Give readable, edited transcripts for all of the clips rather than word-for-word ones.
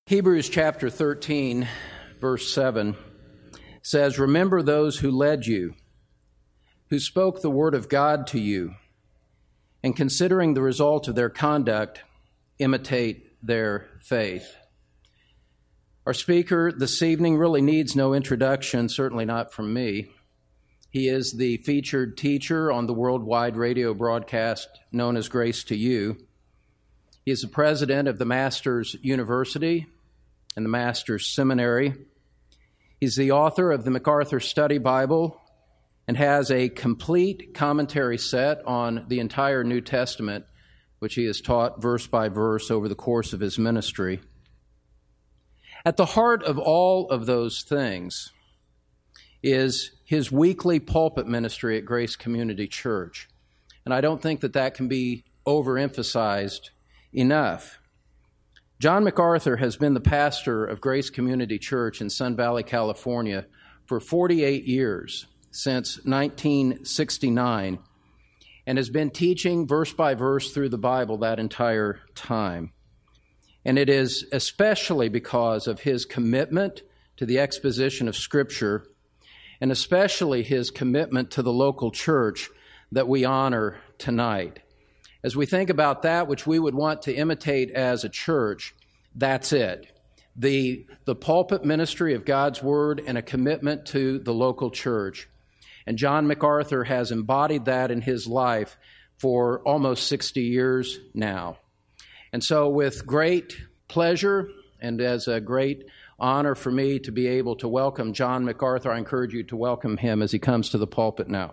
Hebrews chapter 13, verse 7 says, "Remember those who led you, who spoke the word of God to you, and considering the result of their conduct, imitate their faith." Our speaker this evening really needs no introduction, certainly not from me. He is the featured teacher on the worldwide radio broadcast known as Grace to You. He is the president of the Masters University and the Masters Seminary. He's the author of the MacArthur Study Bible and has a complete commentary set on the entire New Testament, which he has taught verse by verse over the course of his ministry. At the heart of all of those things is his weekly pulpit ministry at Grace Community Church. And I don't think that can be overemphasized enough. John MacArthur has been the pastor of Grace Community Church in Sun Valley, California for 48 years, since 1969, and has been teaching verse by verse through the Bible that entire time. And it is especially because of his commitment to the exposition of Scripture, and especially his commitment to the local church, that we honor tonight. As we think about that which we would want to imitate as a church, that's it. The pulpit ministry of God's Word and a commitment to the local church. And John MacArthur has embodied that in his life for almost 60 years now. And so with great pleasure and as a great honor for me to be able to welcome John MacArthur, I encourage you to welcome him as he comes to the pulpit now.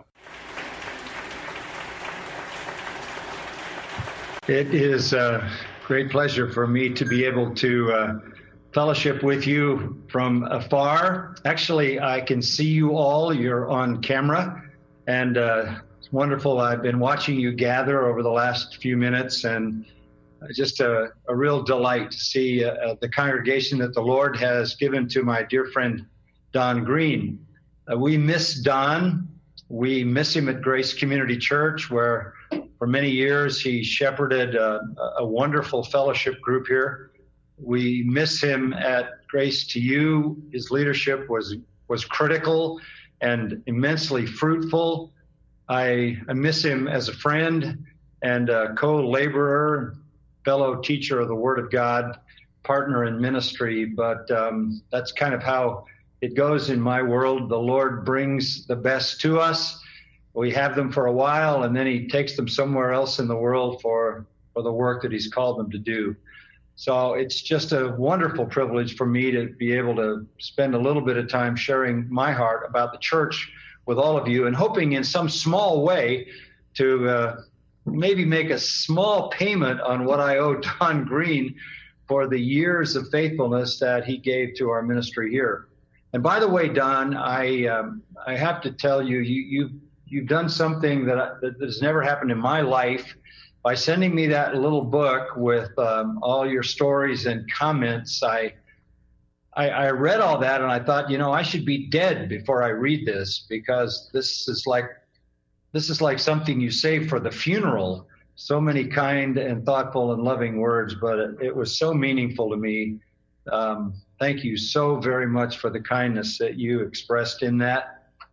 It is a great pleasure for me to be able to fellowship with you from afar. Actually, I can see you all. You're on camera, and it's wonderful. I've been watching you gather over the last few minutes, and just a real delight to see the congregation that the Lord has given to my dear friend Don Green. We miss Don. We miss him at Grace Community Church, where for many years he shepherded a wonderful fellowship group here. We miss him at Grace to You. His leadership was critical and immensely fruitful. I miss him as a friend and a co-laborer, fellow teacher of the Word of God, partner in ministry. But that's kind of how it goes in my world. The Lord brings the best to us. We have them for a while, and then he takes them somewhere else in the world for the work that he's called them to do. So it's just a wonderful privilege for me to be able to spend a little bit of time sharing my heart about the church with all of you, and hoping in some small way to maybe make a small payment on what I owe Don Green for the years of faithfulness that he gave to our ministry here. And by the way, Don, I have to tell you, you've done something that has never happened in my life by sending me that little book with all your stories and comments. I read all that and I thought, I should be dead before I read this, because this is like something you save for the funeral. So many kind and thoughtful and loving words, but it was so meaningful to me. Thank you so very much for the kindness that you expressed in that.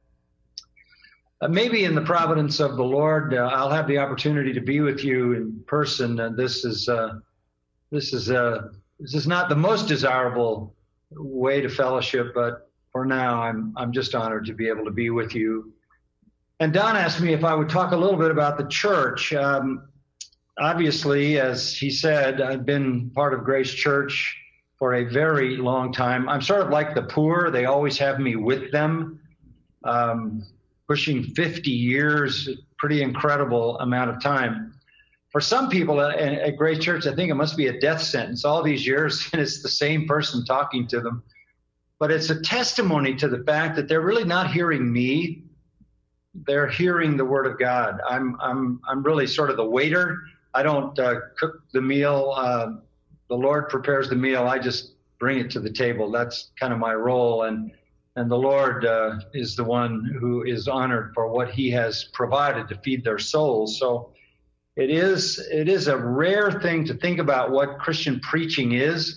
Maybe in the providence of the Lord, I'll have the opportunity to be with you in person. And this is not the most desirable way to fellowship, but for now, I'm just honored to be able to be with you. And Don asked me if I would talk a little bit about the church. Obviously, as he said, I've been part of Grace Church for a very long time. I'm sort of like the poor. They always have me with them. Pushing 50 years, pretty incredible amount of time. For some people at Grace Church, I think it must be a death sentence all these years, and it's the same person talking to them. But it's a testimony to the fact that they're really not hearing me. They're hearing the Word of God. I'm really sort of the waiter. I don't cook the meal. The Lord prepares the meal. I just bring it to the table. That's kind of my role. And the Lord is the one who is honored for what he has provided to feed their souls. So it is a rare thing to think about what Christian preaching is.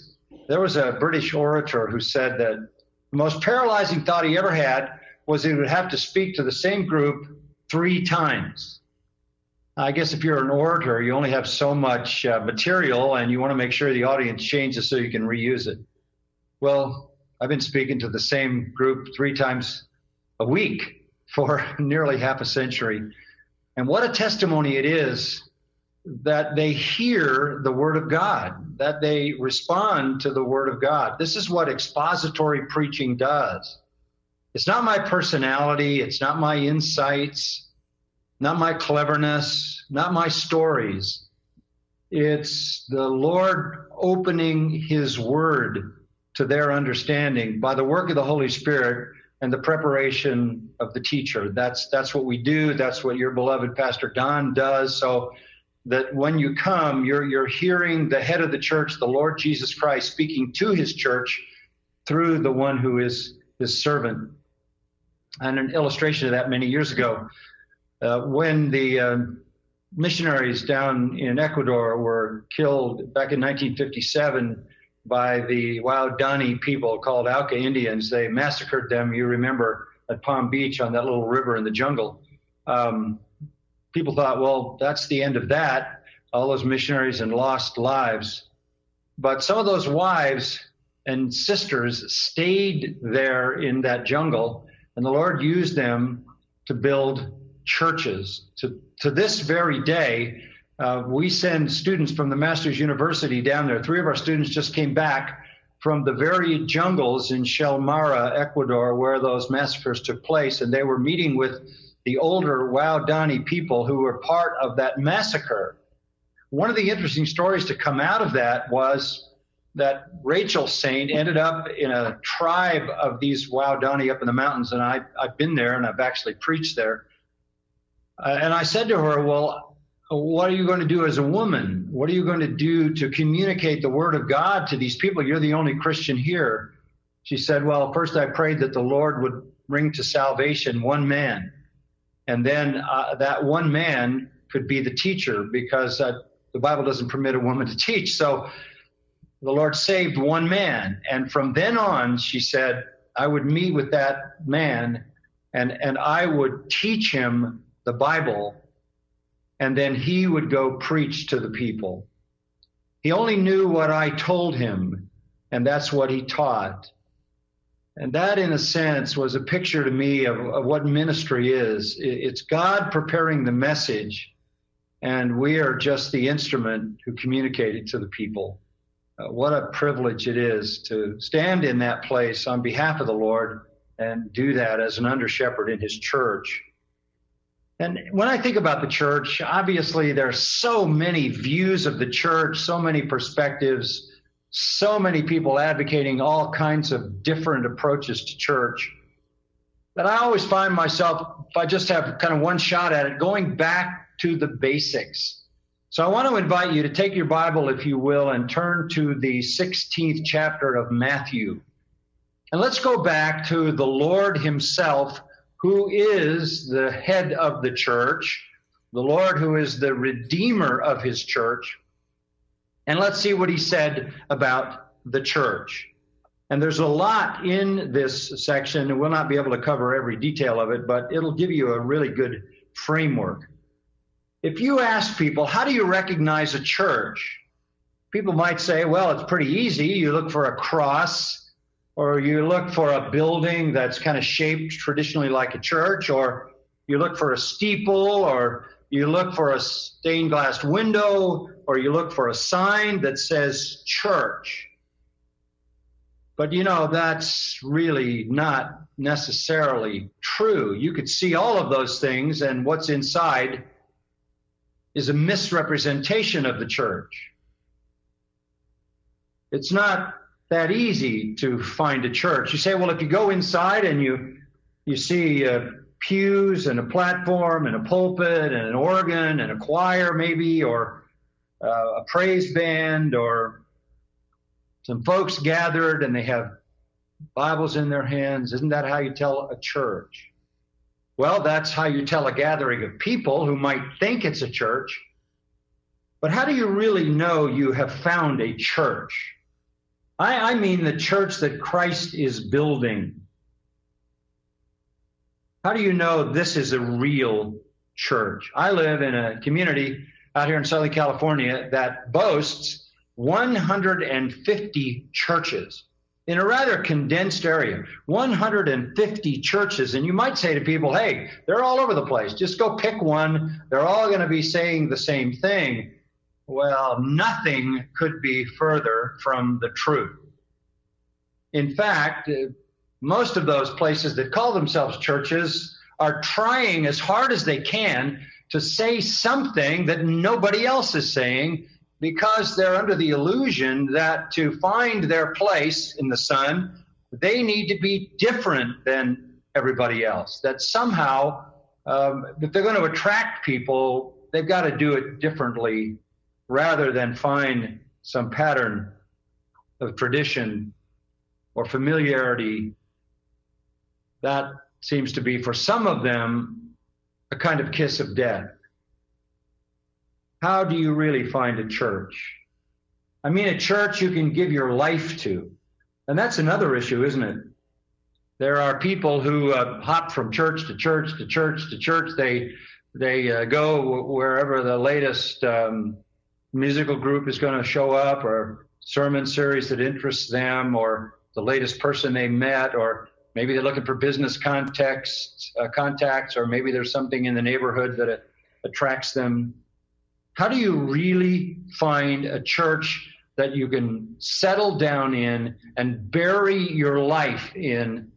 There was a British orator who said that the most paralyzing thought he ever had was he would have to speak to the same group 3 times. I guess if you're an orator, you only have so much material, and you want to make sure the audience changes so you can reuse it. Well, I've been speaking to the same group 3 times a week for nearly half a century. And what a testimony it is that they hear the Word of God, that they respond to the Word of God. This is what expository preaching does. It's not my personality, it's not my insights, not my cleverness, not my stories. It's the Lord opening His Word to their understanding by the work of the Holy Spirit and the preparation of the teacher. That's what we do. That's what your beloved Pastor Don does. So that when you come, you're hearing the head of the church, the Lord Jesus Christ, speaking to His church through the one who is His servant. And an illustration of that many years ago, when the missionaries down in Ecuador were killed back in 1957 by the Waodani people called Auca Indians. They massacred them, you remember, at Palm Beach on that little river in the jungle. People thought, well, that's the end of that, all those missionaries and lost lives. But some of those wives and sisters stayed there in that jungle, and the Lord used them to build churches. To this very day, we send students from the Masters University down there. 3 of our students just came back from the very jungles in Shelmara, Ecuador, where those massacres took place, and they were meeting with the older Waodani people who were part of that massacre. One of the interesting stories to come out of that was that Rachel Saint ended up in a tribe of these Waodani up in the mountains, and I've been there, and I've actually preached there. And I said to her, well, what are you going to do as a woman? What are you going to do to communicate the Word of God to these people? You're the only Christian here. She said, well, first I prayed that the Lord would bring to salvation one man. And then that one man could be the teacher, because the Bible doesn't permit a woman to teach. So the Lord saved one man. And from then on, she said, I would meet with that man and I would teach him the Bible, and then he would go preach to the people. He only knew what I told him, and that's what he taught. And that, in a sense, was a picture to me of what ministry is. It's God preparing the message, and we are just the instrument who communicate it to the people. What a privilege it is to stand in that place on behalf of the Lord and do that as an under-shepherd in His church. And when I think about the church, obviously there are so many views of the church, so many perspectives, so many people advocating all kinds of different approaches to church, that I always find myself, if I just have kind of one shot at it, going back to the basics. So I want to invite you to take your Bible, if you will, and turn to the 16th chapter of Matthew. And let's go back to the Lord Himself, who is the head of the church, the Lord who is the Redeemer of His church. And let's see what He said about the church. And there's a lot in this section, and we'll not be able to cover every detail of it, but it'll give you a really good framework. If you ask people, how do you recognize a church? People might say, well, it's pretty easy. You look for a cross, or you look for a building that's kind of shaped traditionally like a church, or you look for a steeple, or you look for a stained glass window, or you look for a sign that says church. But that's really not necessarily true. You could see all of those things, and what's inside is a misrepresentation of the church. It's not that easy to find a church. You say, well, if you go inside and you see pews and a platform and a pulpit and an organ and a choir maybe, or a praise band, or some folks gathered and they have Bibles in their hands, isn't that how you tell a church? Well, that's how you tell a gathering of people who might think it's a church. But how do you really know you have found a church? I mean the church that Christ is building. How do you know this is a real church? I live in a community out here in Southern California that boasts 150 churches in a rather condensed area. 150 churches. And you might say to people, hey, they're all over the place. Just go pick one. They're all going to be saying the same thing. Well, nothing could be further from the truth. In fact, most of those places that call themselves churches are trying as hard as they can to say something that nobody else is saying, because they're under the illusion that to find their place in the sun, they need to be different than everybody else. That somehow, if they're going to attract people, they've got to do it differently rather than find some pattern of tradition or familiarity. That seems to be, for some of them, a kind of kiss of death. How do you really find a church? I mean, a church you can give your life to. And that's another issue, isn't it? There are people who hop from church to church to church to church. They go wherever the latest musical group is going to show up, or sermon series that interests them, or the latest person they met, or maybe they're looking for business contacts, or maybe there's something in the neighborhood that attracts them. How do you really find a church that you can settle down in and bury your life in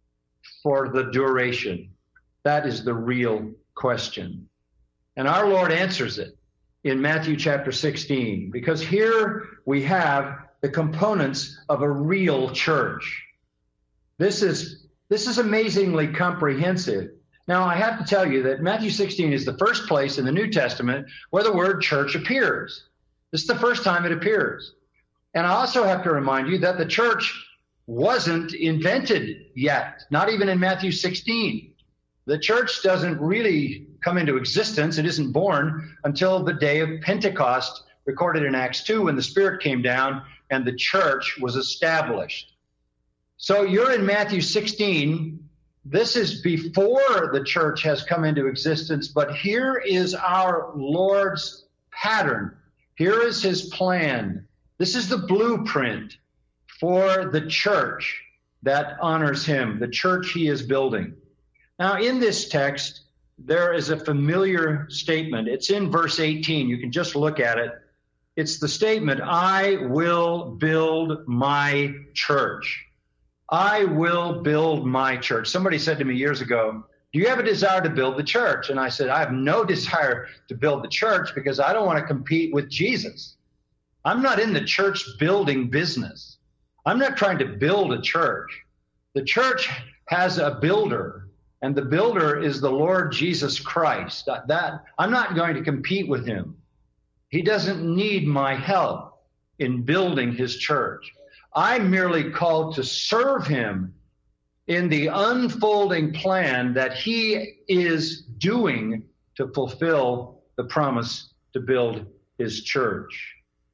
for the duration? That is the real question. And our Lord answers it in Matthew chapter 16, because here we have the components of a real church. This is amazingly comprehensive. Now, I have to tell you that Matthew 16 is the first place in the New Testament where the word church appears. This is the first time it appears. And I also have to remind you that the church wasn't invented yet, not even in Matthew 16. The church doesn't really come into existence. It isn't born until the day of Pentecost, recorded in Acts 2, when the Spirit came down and the church was established. So you're in Matthew 16. This is before the church has come into existence, but here is our Lord's pattern. Here is his plan. This is the blueprint for the church that honors him, the church he is building. Now, in this text, there is a familiar statement. It's in verse 18. You can just look at it. It's the statement, I will build my church. I will build my church. Somebody said to me years ago, do you have a desire to build the church? And I said, I have no desire to build the church because I don't want to compete with Jesus. I'm not in the church building business. I'm not trying to build a church. The church has a builder, and the builder is the Lord Jesus Christ. I'm not going to compete with him. He doesn't need my help in building his church. I'm merely called to serve him in the unfolding plan that he is doing to fulfill the promise to build his church.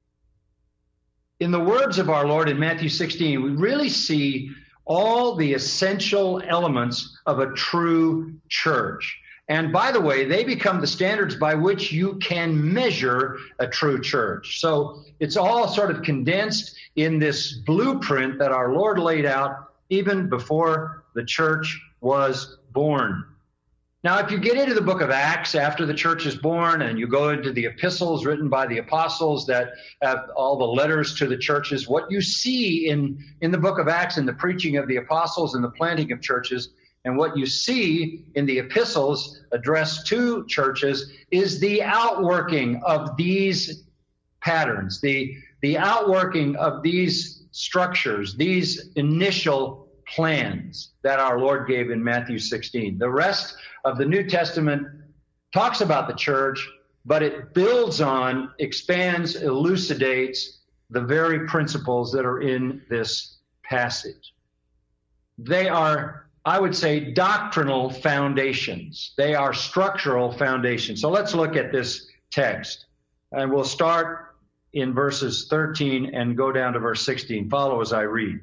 In the words of our Lord in Matthew 16, we really see all the essential elements of a true church. And by the way, they become the standards by which you can measure a true church. So it's all sort of condensed in this blueprint that our Lord laid out even before the church was born. Now, if you get into the book of Acts after the church is born, and you go into the epistles written by the apostles that have all the letters to the churches, what you see in the book of Acts in the preaching of the apostles and the planting of churches, and what you see in the epistles addressed to churches, is the outworking of these patterns, the outworking of these structures, these initial plans that our Lord gave in Matthew 16. The rest of the New Testament talks about the church, but it builds on, expands, elucidates the very principles that are in this passage. They are, I would say, doctrinal foundations. They are structural foundations. So let's look at this text. And we'll start in verses 13 and go down to verse 16. Follow as I read.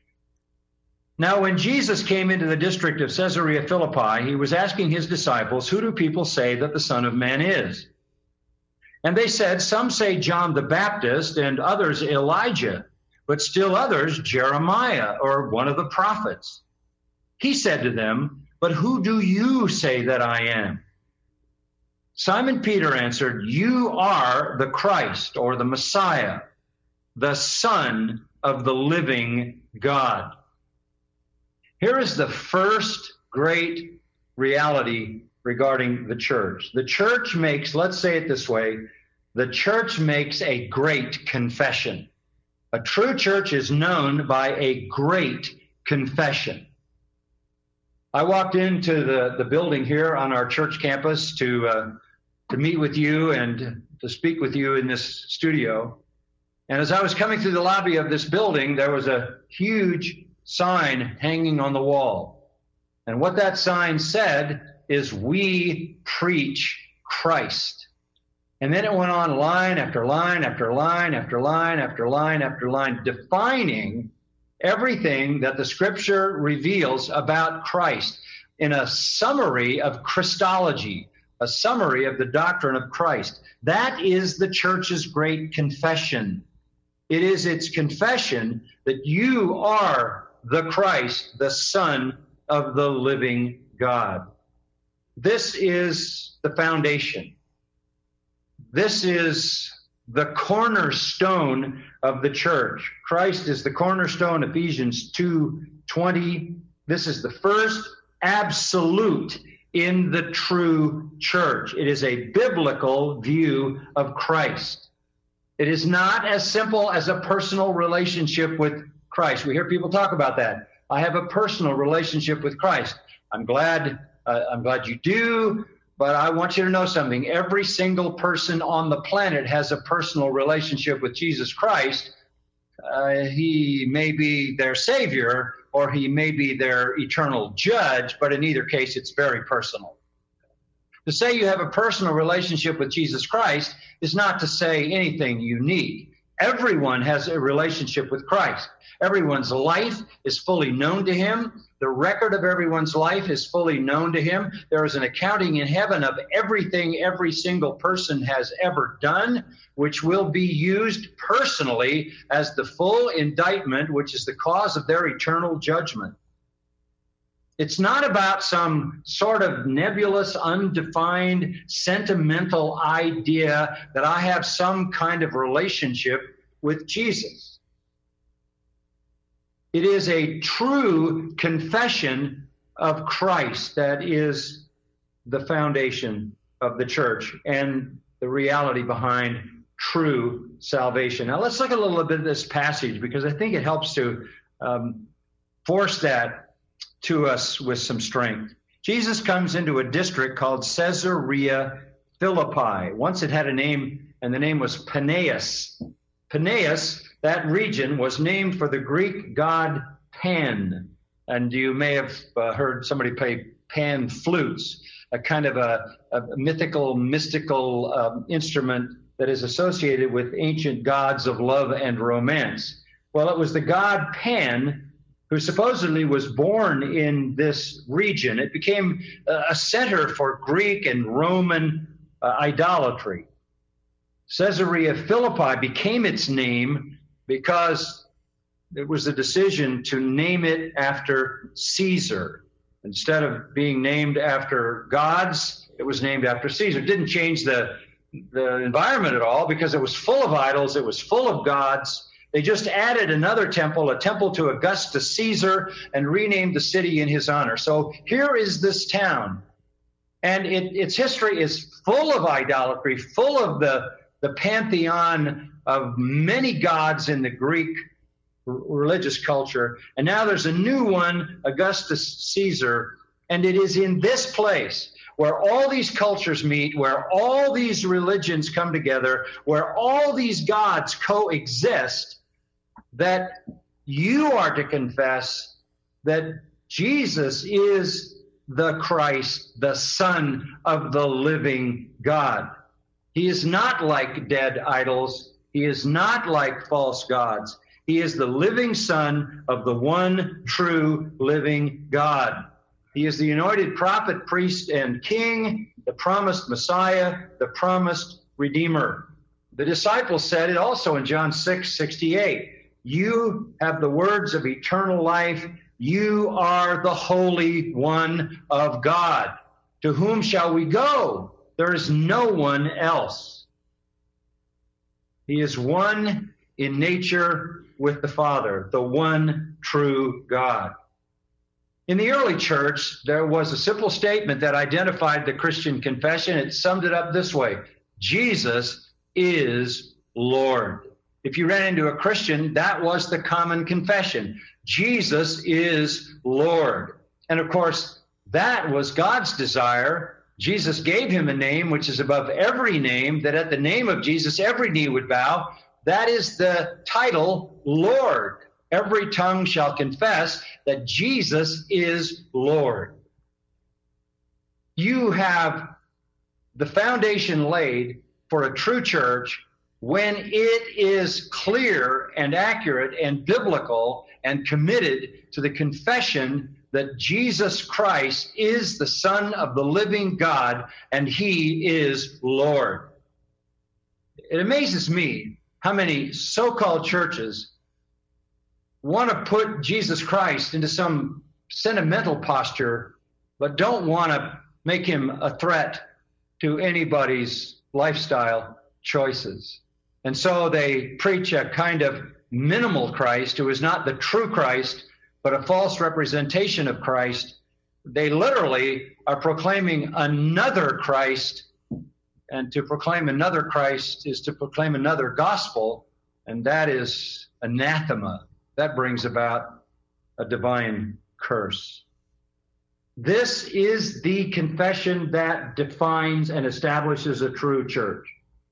Now, when Jesus came into the district of Caesarea Philippi, he was asking his disciples, "Who do people say that the Son of Man is?" And they said, "Some say John the Baptist, and others Elijah, but still others Jeremiah or one of the prophets." He said to them, "But who do you say that I am?" Simon Peter answered, "You are the Christ," or the Messiah, the Son of the living God. Here is the first great reality regarding the church. The church makes, let's say it this way, the church makes a great confession. A true church is known by a great confession. I walked into the building here on our church campus to meet with you and to speak with you in this studio. And as I was coming through the lobby of this building, there was a huge sign hanging on the wall. And what that sign said is, "We preach Christ." And then it went on line after line after line after line after line after line, defining everything that the Scripture reveals about Christ in a summary of Christology, a summary of the doctrine of Christ. That is the church's great confession. It is its confession that you are the Christ, the Son of the living God. This is the foundation. This is the cornerstone of the church. Christ is the cornerstone, Ephesians 2:20. This is the first absolute in the true church. It is a biblical view of Christ. It is not as simple as a personal relationship with Christ. We hear people talk about that. I have a personal relationship with Christ. I'm glad you do, but I want you to know something. Every single person on the planet has a personal relationship with Jesus Christ. He may be their Savior, or he may be their eternal judge, but in either case, it's very personal. To say you have a personal relationship with Jesus Christ is not to say anything unique. Everyone has a relationship with Christ. Everyone's life is fully known to him. The record of everyone's life is fully known to him. There is an accounting in heaven of everything every single person has ever done, which will be used personally as the full indictment, which is the cause of their eternal judgment. It's not about some sort of nebulous, undefined, sentimental idea that I have some kind of relationship with Jesus. It is a true confession of Christ that is the foundation of the church and the reality behind true salvation. Now let's look a little bit at this passage, because I think it helps to force that to us with some strength. Jesus comes into a district called Caesarea Philippi. Once it had a name, and the name was Paneas. Paneas, that region, was named for the Greek god Pan. And you may have heard somebody play pan flutes, a kind of a mystical instrument that is associated with ancient gods of love and romance. Well, it was the god Pan who supposedly was born in this region. It became a center for Greek and Roman idolatry. Caesarea Philippi became its name because it was a decision to name it after Caesar. Instead of being named after gods, it was named after Caesar. It didn't change the environment at all, because it was full of idols, it was full of gods. They just added another temple, a temple to Augustus Caesar, and renamed the city in his honor. So here is this town, and its history is full of idolatry, full of the pantheon of many gods in the Greek religious culture. And now there's a new one, Augustus Caesar, and it is in this place where all these cultures meet, where all these religions come together, where all these gods coexist, that you are to confess that Jesus is the Christ, the Son of the living God. He is not like dead idols. He is not like false gods. He is the living Son of the one true living God. He is the anointed prophet, priest, and king, the promised Messiah, the promised Redeemer. The disciples said it also in John 6:68. You have the words of eternal life. You are the Holy One of God. To whom shall we go? There is no one else. He is one in nature with the Father, the one true God. In the early church, there was a simple statement that identified the Christian confession. It summed it up this way: Jesus is Lord. If you ran into a Christian, that was the common confession. Jesus is Lord. And of course, that was God's desire. Jesus gave him a name which is above every name, that at the name of Jesus every knee would bow. That is the title, Lord. Every tongue shall confess that Jesus is Lord. You have the foundation laid for a true church when it is clear and accurate and biblical and committed to the confession that Jesus Christ is the Son of the living God and he is Lord. It amazes me how many so-called churches want to put Jesus Christ into some sentimental posture, but don't want to make him a threat to anybody's lifestyle choices. And so they preach a kind of minimal Christ who is not the true Christ, but a false representation of Christ. They literally are proclaiming another Christ, and to proclaim another Christ is to proclaim another gospel, and that is anathema. That brings about a divine curse. This is the confession that defines and establishes a true church.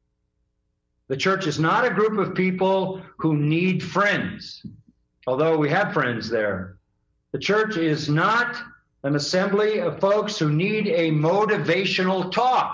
The church is not a group of people who need friends, although we have friends there. The church is not an assembly of folks who need a motivational talk.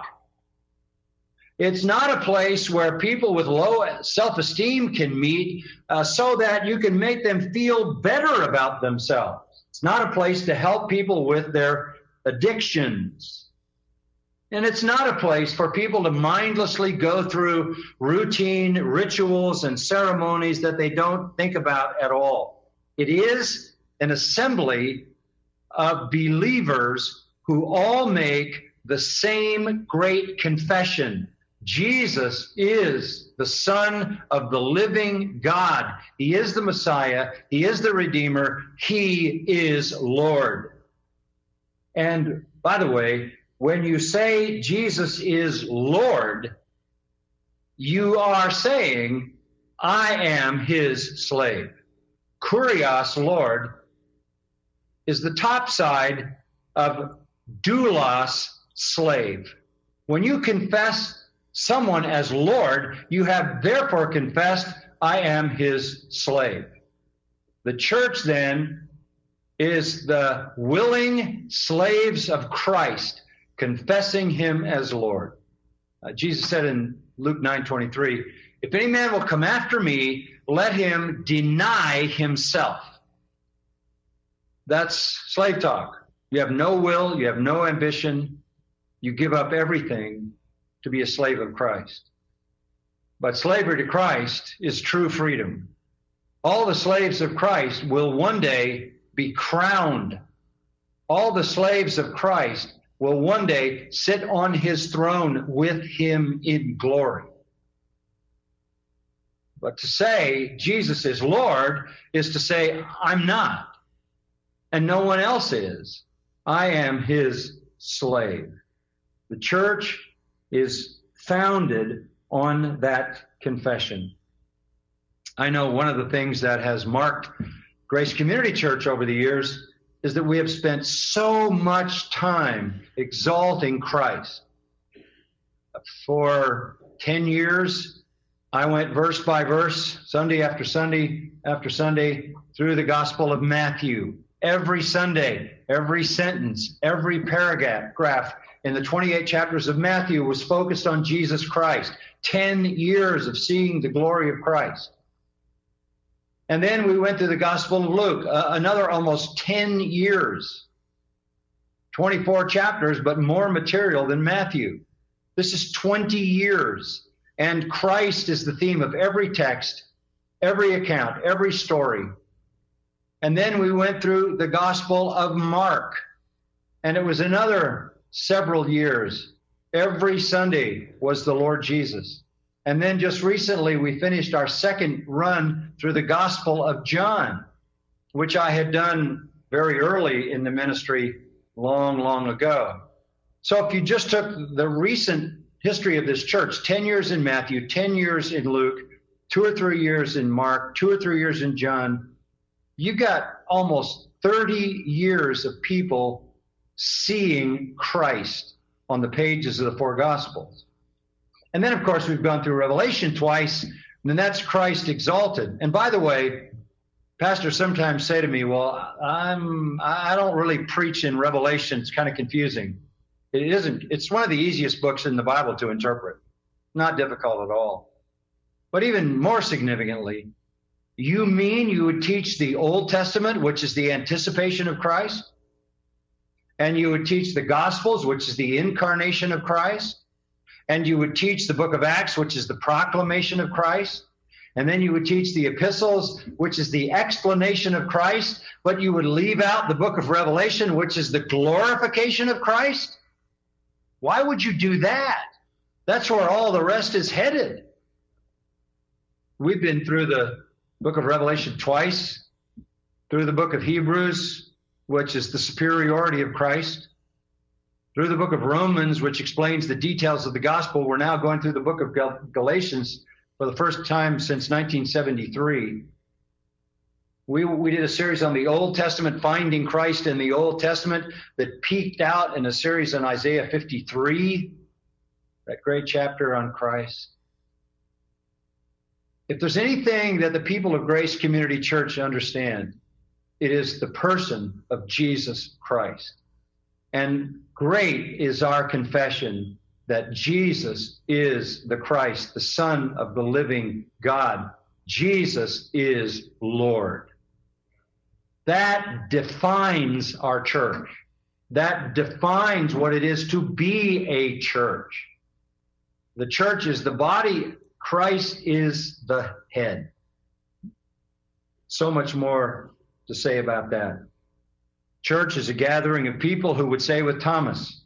It's not a place where people with low self-esteem can meet so that you can make them feel better about themselves. It's not a place to help people with their addictions. And it's not a place for people to mindlessly go through routine rituals and ceremonies that they don't think about at all. It is an assembly of believers who all make the same great confession. Jesus is the Son of the living God. He is the Messiah. He is the Redeemer. He is Lord. And by the way, when you say Jesus is Lord, you are saying, I am his slave. Kurios, Lord, is the top side of doulos, slave. When you confess someone as Lord, you have therefore confessed, I am his slave. The church then is the willing slaves of Christ, confessing him as Lord. Jesus said in Luke 9:23, if any man will come after me, let him deny himself. That's slave talk. You have no will, you have no ambition, you give up everything to be a slave of Christ. But slavery to Christ is true freedom. All the slaves of Christ will one day be crowned. All the slaves of Christ will one day sit on his throne with him in glory. But to say Jesus is Lord is to say, I'm not, and no one else is. I am his slave. The church is founded on that confession. I know one of the things that has marked Grace Community Church over the years is that we have spent so much time exalting Christ. For 10 years, I went verse by verse, Sunday after Sunday after Sunday, through the Gospel of Matthew. Every Sunday, every sentence, every paragraph, in the 28 chapters of Matthew was focused on Jesus Christ. 10 years of seeing the glory of Christ. And then we went to the Gospel of Luke, another almost 10 years. 24 chapters, but more material than Matthew. This is 20 years. And Christ is the theme of every text, every account, every story. And then we went through the Gospel of Mark. And it was another several years. Every Sunday was the Lord Jesus. And then just recently we finished our second run through the Gospel of John, which I had done very early in the ministry long, long ago. So if you just took the recent history of this church, 10 years in Matthew, 10 years in Luke, 2 or 3 years in Mark, 2 or 3 years in John, you got almost 30 years of people seeing Christ on the pages of the four Gospels. And then, of course, we've gone through Revelation twice, and then that's Christ exalted. And by the way, pastors sometimes say to me, well, I don't really preach in Revelation. It's kind of confusing. It isn't. It's one of the easiest books in the Bible to interpret. Not difficult at all. But even more significantly, you mean you would teach the Old Testament, which is the anticipation of Christ? And you would teach the Gospels, which is the incarnation of Christ? And you would teach the book of Acts, which is the proclamation of Christ? And then you would teach the epistles, which is the explanation of Christ, but you would leave out the book of Revelation, which is the glorification of Christ? Why would you do that? That's where all the rest is headed. We've been through the book of Revelation twice, through the book of Hebrews, which is the superiority of Christ, through the book of Romans, which explains the details of the gospel. We're now going through the book of Galatians for the first time since 1973. We did a series on the Old Testament, finding Christ in the Old Testament, that peaked out in a series on Isaiah 53, that great chapter on Christ. If there's anything that the people of Grace Community Church understand, it is the person of Jesus Christ. And great is our confession that Jesus is the Christ, the Son of the living God. Jesus is Lord. That defines our church. That defines what it is to be a church. The church is the body. Christ is the head. So much more to say about that. Church is a gathering of people who would say with Thomas,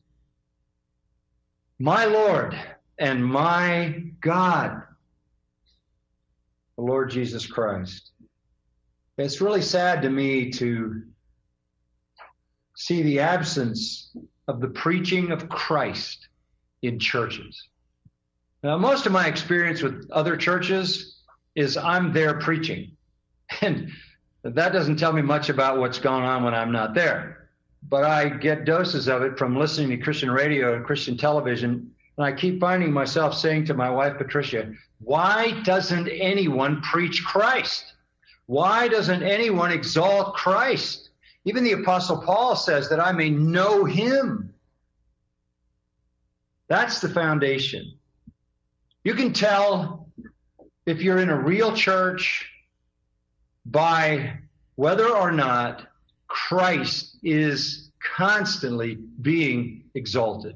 my Lord and my God, the Lord Jesus Christ. It's really sad to me to see the absence of the preaching of Christ in churches. Now, most of my experience with other churches is I'm there preaching. And that doesn't tell me much about what's going on when I'm not there. But I get doses of it from listening to Christian radio and Christian television. And I keep finding myself saying to my wife, Patricia, why doesn't anyone preach Christ? Why doesn't anyone exalt Christ? Even the Apostle Paul says that I may know him. That's the foundation. You can tell if you're in a real church by whether or not Christ is constantly being exalted.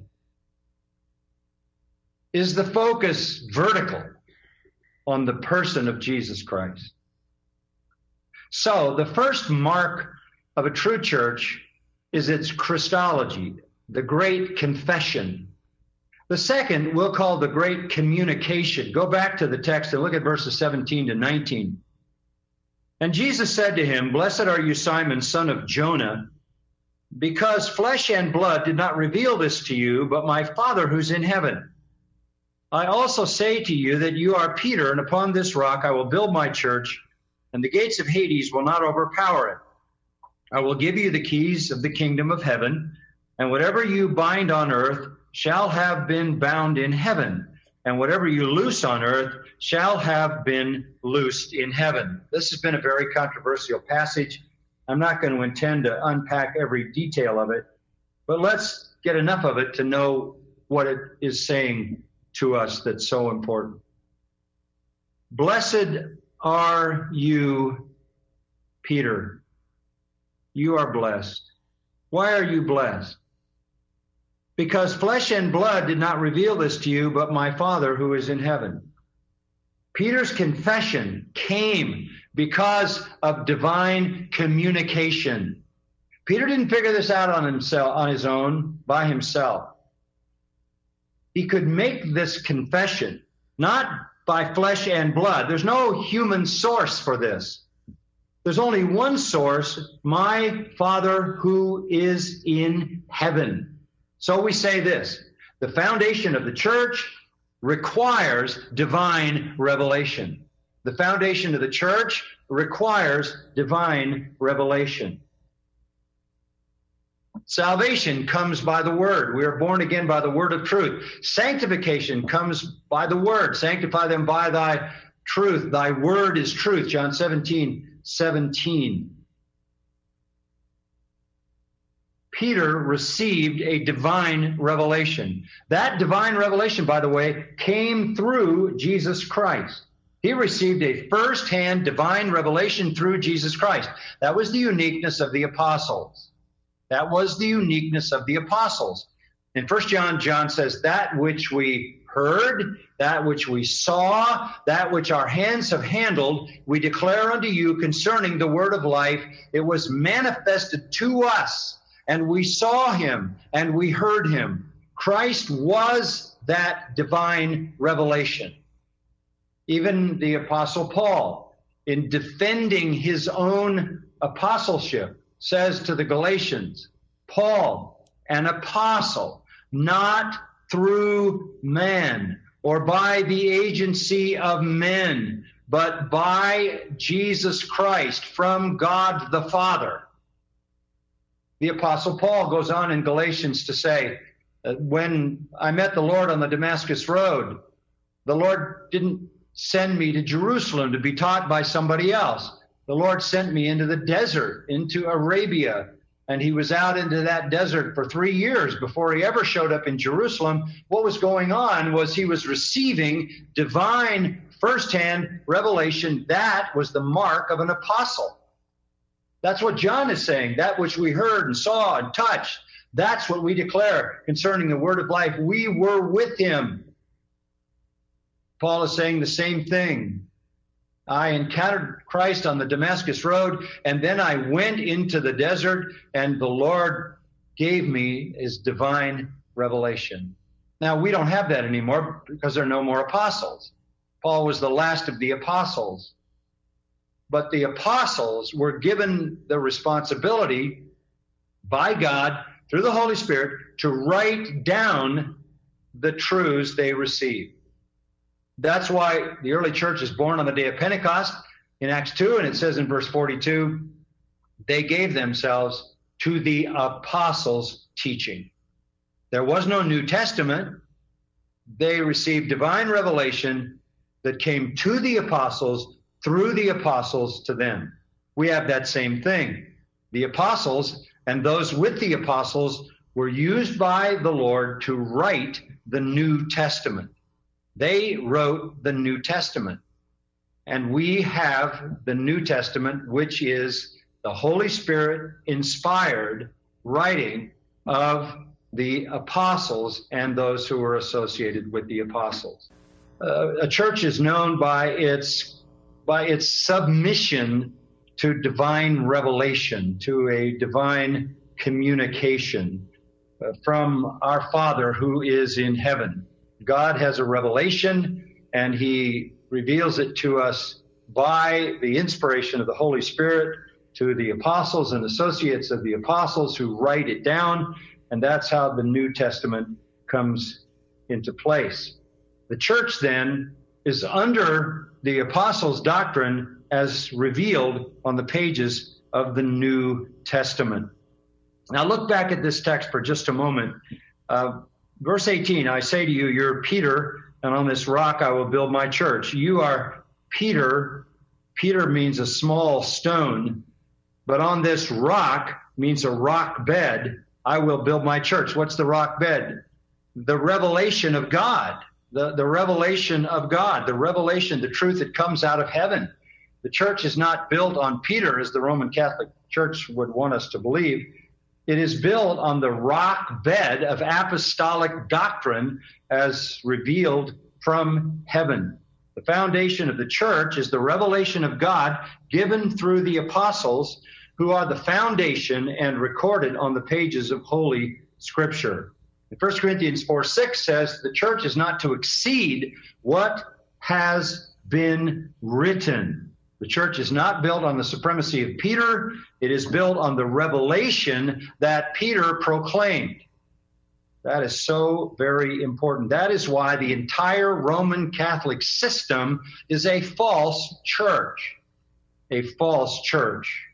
Is the focus vertical on the person of Jesus Christ? So the first mark of a true church is its Christology, the great confession. The second we'll call the great communication. Go back to the text and look at verses 17 to 19. And Jesus said to him, blessed are you, Simon, son of Jonah, because flesh and blood did not reveal this to you, but my Father who's in heaven. I also say to you that you are Peter, and upon this rock I will build my church, and the gates of Hades will not overpower it. I will give you the keys of the kingdom of heaven, and whatever you bind on earth shall have been bound in heaven, and whatever you loose on earth shall have been loosed in heaven. This has been a very controversial passage. I'm not going to intend to unpack every detail of it, but let's get enough of it to know what it is saying to us that's so important. Blessed are you, Peter. You are blessed. Why are you blessed? Because flesh and blood did not reveal this to you, but my Father who is in heaven. Peter's confession came because of divine communication. Peter didn't figure this out on his own, by himself. He could make this confession, not by flesh and blood. There's no human source for this. There's only one source, my Father who is in heaven. So we say this: the foundation of the church requires divine revelation. The foundation of the church requires divine revelation. Salvation comes by the word. We are born again by the word of truth. Sanctification comes by the word. Sanctify them by thy truth. Thy word is truth. John 17:17. Peter received a divine revelation. That divine revelation, by the way, came through Jesus Christ. He received a first-hand divine revelation through Jesus Christ. That was the uniqueness of the apostles. That was the uniqueness of the apostles. In 1 John, John says, that which we heard, that which we saw, that which our hands have handled, we declare unto you concerning the word of life. It was manifested to us, and we saw him, and we heard him. Christ was that divine revelation. Even the Apostle Paul, in defending his own apostleship, says to the Galatians, Paul, an apostle, not through man or by the agency of men, but by Jesus Christ from God the Father. The Apostle Paul goes on in Galatians to say, when I met the Lord on the Damascus Road, the Lord didn't send me to Jerusalem to be taught by somebody else. The Lord sent me into the desert, into Arabia, and he was out into that desert for 3 years before he ever showed up in Jerusalem. What was going on was he was receiving divine firsthand revelation. That was the mark of an apostle. That's what John is saying. That which we heard and saw and touched, that's what we declare concerning the word of life. We were with him. Paul is saying the same thing. I encountered Christ on the Damascus Road, and then I went into the desert, and the Lord gave me his divine revelation. Now, we don't have that anymore because there are no more apostles. Paul was the last of the apostles. But the apostles were given the responsibility by God through the Holy Spirit to write down the truths they received. That's why the early church is born on the day of Pentecost in Acts 2, and it says in verse 42, they gave themselves to the apostles' teaching. There was no New Testament. They received divine revelation that came to the apostles, through the apostles to them. We have that same thing. The apostles and those with the apostles were used by the Lord to write the New Testament. They wrote the New Testament. And we have the New Testament, which is the Holy Spirit inspired writing of the apostles and those who were associated with the apostles. A church is known by its submission to divine revelation, to a divine communication from our Father who is in heaven. God has a revelation, and he reveals it to us by the inspiration of the Holy Spirit to the apostles and associates of the apostles who write it down, and that's how the New Testament comes into place. The church then is under the apostles' doctrine as revealed on the pages of the New Testament. Now look back at this text for just a moment. Verse 18, I say to you, you're Peter, and on this rock I will build my church. You are Peter. Peter means a small stone, but on this rock means a rock bed. I will build my church. What's the rock bed? The revelation of God, the revelation of God, the revelation, the truth that comes out of heaven. The church is not built on Peter, as the Roman Catholic Church would want us to believe. It is built on the rock bed of apostolic doctrine as revealed from heaven. The foundation of the church is the revelation of God given through the apostles, who are the foundation and recorded on the pages of Holy Scripture. 1 Corinthians 4:6 says the church is not to exceed what has been written. The church is not built on the supremacy of Peter. It is built on the revelation that Peter proclaimed. That is so very important. That is why the entire Roman Catholic system is a false church. A false church.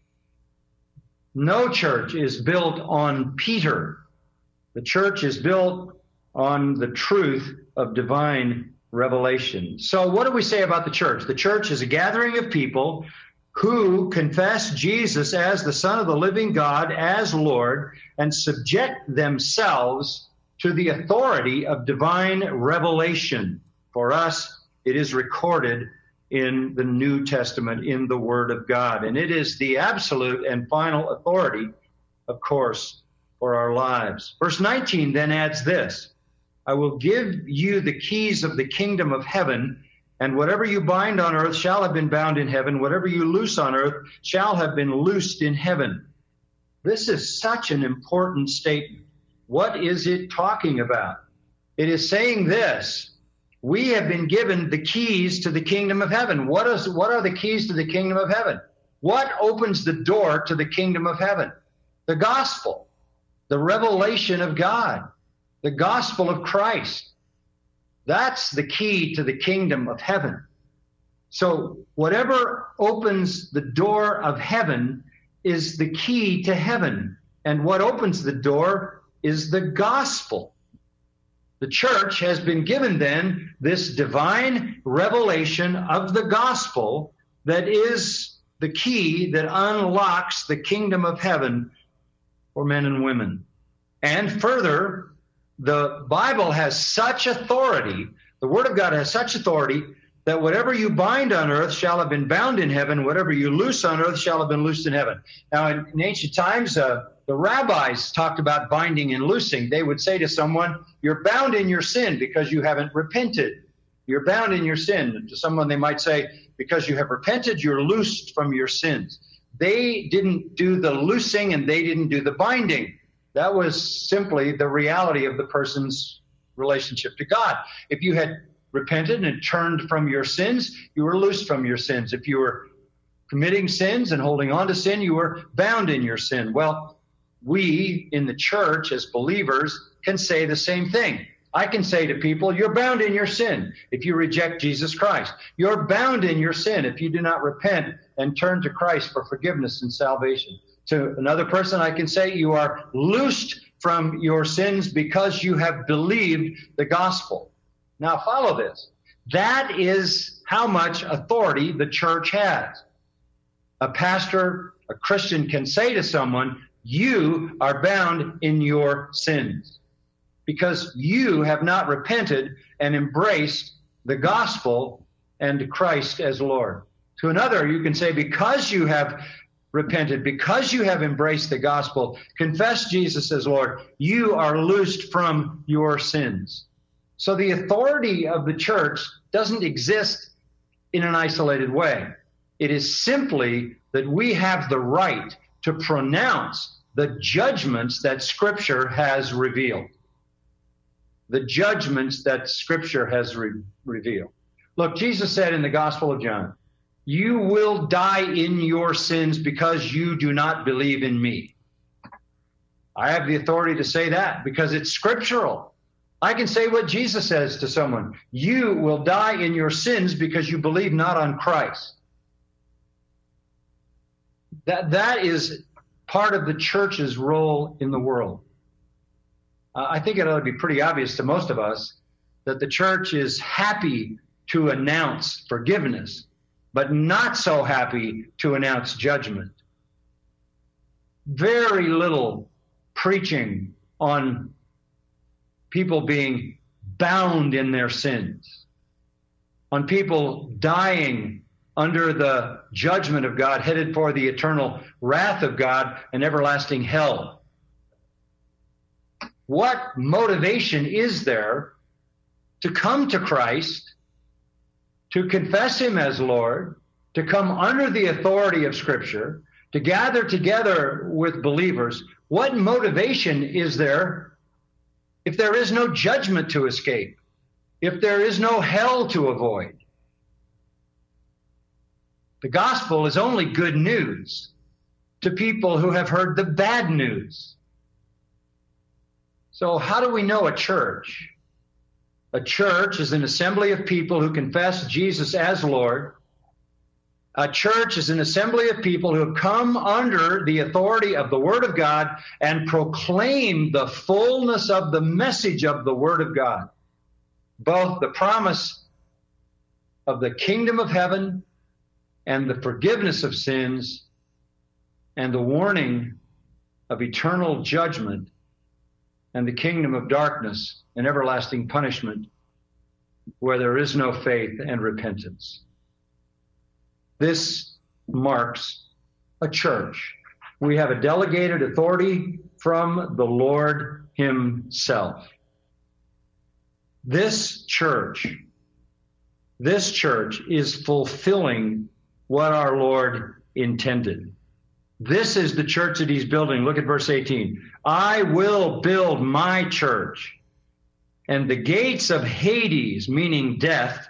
No church is built on Peter. The church is built on the truth of divine revelation. So what do we say about the church? The church is a gathering of people who confess Jesus as the Son of the living God, as Lord, and subject themselves to the authority of divine revelation. For us, it is recorded in the New Testament, in the Word of God. And it is the absolute and final authority, of course, for our lives. Verse 19 then adds this: I will give you the keys of the kingdom of heaven, and whatever you bind on earth shall have been bound in heaven. Whatever you loose on earth shall have been loosed in heaven. This is such an important statement. What is it talking about? It is saying this: we have been given the keys to the kingdom of heaven. What are the keys to the kingdom of heaven? What opens the door to the kingdom of heaven? The gospel, the revelation of God, the gospel of Christ. That's the key to the kingdom of heaven. So whatever opens the door of heaven is the key to heaven. And what opens the door is the gospel. The church has been given then this divine revelation of the gospel that is the key that unlocks the kingdom of heaven for men and women. And further, the Bible has such authority, the Word of God has such authority, that whatever you bind on earth shall have been bound in heaven, whatever you loose on earth shall have been loosed in heaven. Now, in ancient times, the rabbis talked about binding and loosing. They would say to someone, you're bound in your sin because you haven't repented. You're bound in your sin. To someone they might say, because you have repented, you're loosed from your sins. They didn't do the loosing and they didn't do the binding. That was simply the reality of the person's relationship to God. If you had repented and turned from your sins, you were loosed from your sins. If you were committing sins and holding on to sin, you were bound in your sin. Well, we in the church as believers can say the same thing. I can say to people, you're bound in your sin if you reject Jesus Christ. You're bound in your sin if you do not repent and turn to Christ for forgiveness and salvation. To another person, I can say you are loosed from your sins because you have believed the gospel. Now follow this. That is how much authority the church has. A pastor, a Christian can say to someone, you are bound in your sins because you have not repented and embraced the gospel and Christ as Lord. To another, you can say, because you have repented, because you have embraced the gospel, confess Jesus as Lord, you are loosed from your sins. So the authority of the church doesn't exist in an isolated way. It is simply that we have the right to pronounce the judgments that Scripture has revealed. The judgments that Scripture has revealed. Look, Jesus said in the Gospel of John, you will die in your sins because you do not believe in me. I have the authority to say that because it's scriptural. I can say what Jesus says to someone. You will die in your sins because you believe not on Christ. That is part of the church's role in the world. I think it ought to be pretty obvious to most of us that the church is happy to announce forgiveness, but not so happy to announce judgment. Very little preaching on people being bound in their sins, on people dying under the judgment of God, headed for the eternal wrath of God and everlasting hell. What motivation is there to come to Christ, to confess him as Lord, to come under the authority of Scripture, to gather together with believers? What motivation is there if there is no judgment to escape, if there is no hell to avoid? The gospel is only good news to people who have heard the bad news. So how do we know a church? A church is an assembly of people who confess Jesus as Lord. A church is an assembly of people who have come under the authority of the Word of God and proclaim the fullness of the message of the Word of God, both the promise of the kingdom of heaven and the forgiveness of sins and the warning of eternal judgment and the kingdom of darkness and everlasting punishment where there is no faith and repentance. This marks a church. We have a delegated authority from the Lord himself. This church is fulfilling what our Lord intended. This is the church that he's building. Look at verse 18. I will build my church, and the gates of Hades, meaning death,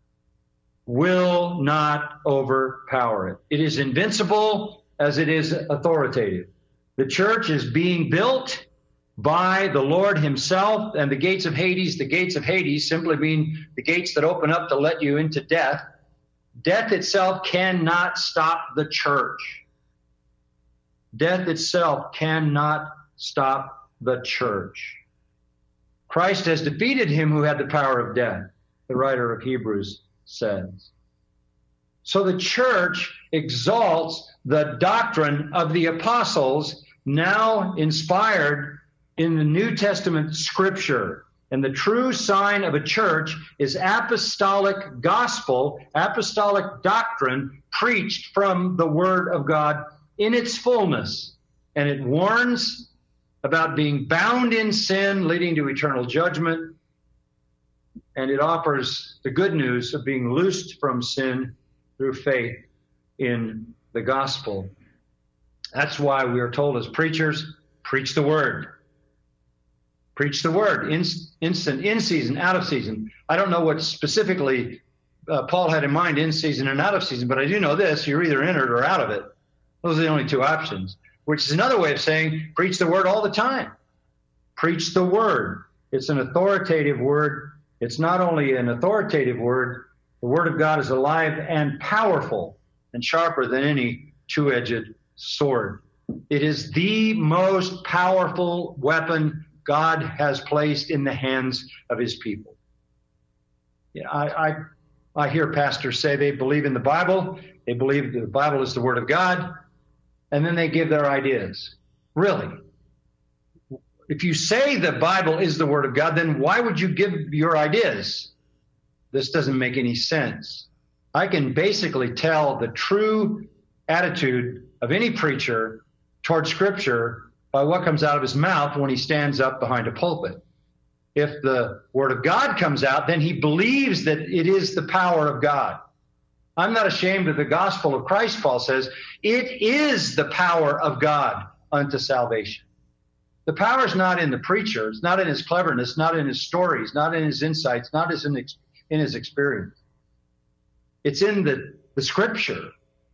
will not overpower it. It is invincible as it is authoritative. The church is being built by the Lord himself, and the gates of Hades simply mean the gates that open up to let you into death. Death itself cannot stop the church. Death itself cannot stop the church. Christ has defeated him who had the power of death, the writer of Hebrews says. So the church exalts the doctrine of the apostles, now inspired in the New Testament Scripture. And the true sign of a church is apostolic gospel, apostolic doctrine preached from the Word of God in its fullness. And it warns about being bound in sin, leading to eternal judgment. And it offers the good news of being loosed from sin through faith in the gospel. That's why we are told as preachers, preach the Word. Preach the Word, instant, in season, out of season. I don't know what specifically Paul had in mind, in season and out of season, but I do know this: you're either in it or out of it. Those are the only two options, which is another way of saying preach the Word all the time. Preach the Word. It's an authoritative word. It's not only an authoritative word, the Word of God is alive and powerful and sharper than any two-edged sword. It is the most powerful weapon God has placed in the hands of his people. Yeah, I hear pastors say they believe in the Bible. They believe the Bible is the Word of God. And then they give their ideas. Really? If you say the Bible is the Word of God, then why would you give your ideas? This doesn't make any sense. I can basically tell the true attitude of any preacher toward Scripture by what comes out of his mouth when he stands up behind a pulpit. If the Word of God comes out, then he believes that it is the power of God. I'm not ashamed of the gospel of Christ, Paul says. It is the power of God unto salvation. The power is not in the preacher. It's not in his cleverness, not in his stories, not in his insights, not in his experience. It's in the Scripture.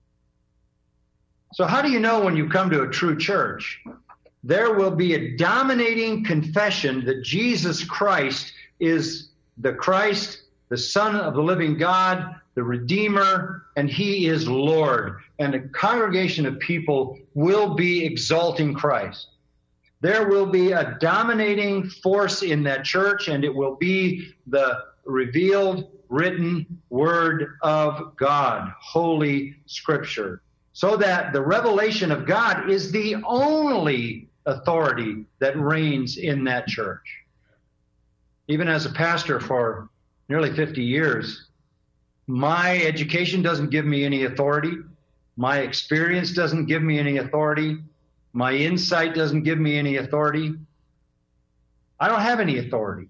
So how do you know when you come to a true church? There will be a dominating confession that Jesus Christ is the Christ, the Son of the living God, the Redeemer, and he is Lord. And a congregation of people will be exalting Christ. There will be a dominating force in that church, and it will be the revealed, written Word of God, Holy Scripture. So that the revelation of God is the only authority that reigns in that church. Even as a pastor for nearly 50 years, my education doesn't give me any authority. My experience doesn't give me any authority. My insight doesn't give me any authority. I don't have any authority